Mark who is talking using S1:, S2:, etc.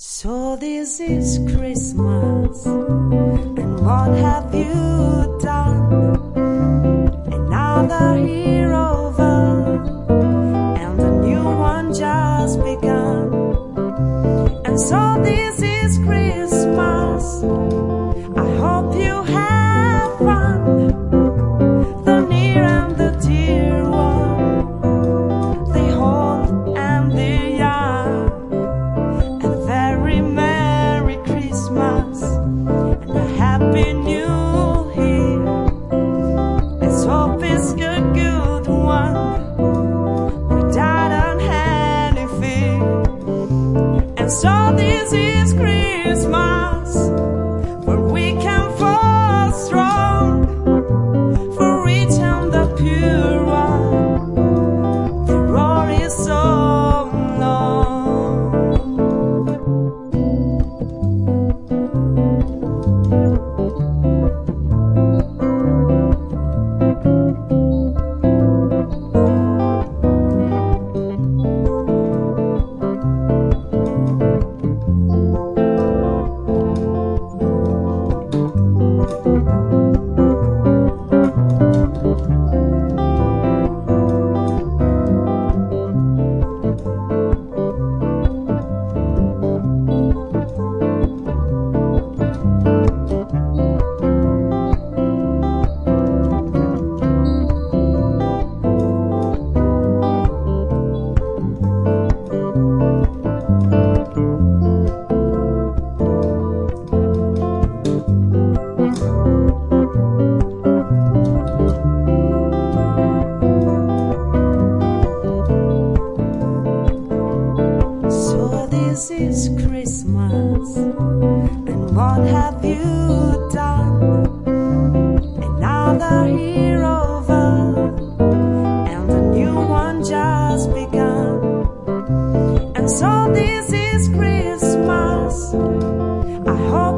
S1: So this is Christmas, and what have you done? Another year over, and a new one just begun. And so this is Christmas, I hope you have fun. The near and the dear one, the old and the young. A very Merry Christmas and a Happy New Year. Let's hope it's a good one without any fear. And so this is Christmas, where we can fall strong for rich and the pure one. The road is so long. This is Christmas, and what have you done? Another year over, and a new one just begun. And so this is Christmas, I hope